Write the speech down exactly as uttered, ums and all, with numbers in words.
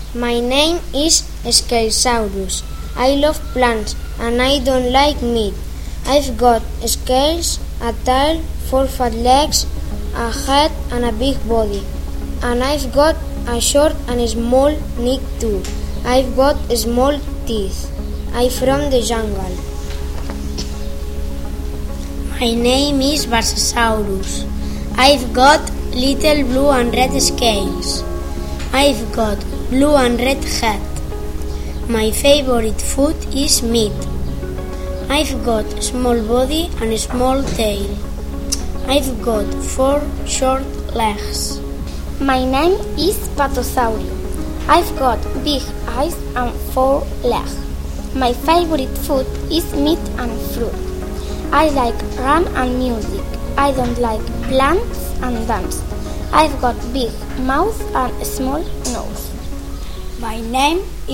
My name is Scalesaurus. I love plants and I don't like meat. I've got scales, a tail, four fat legs, a head and a big body. And I've got a short and small neck too. I've got small teeth. I'm from the jungle. My name is Barsasaurus. I've got little blue and red scales. I've got blue and red head. My favorite food is meat. I've got small body and small tail. I've got four short legs. My name is Patosaurus. I've got big eyes and four legs. My favorite food is meat and fruit. I like run and music. I don't like plants and dance. I've got big mouth and small nose. My name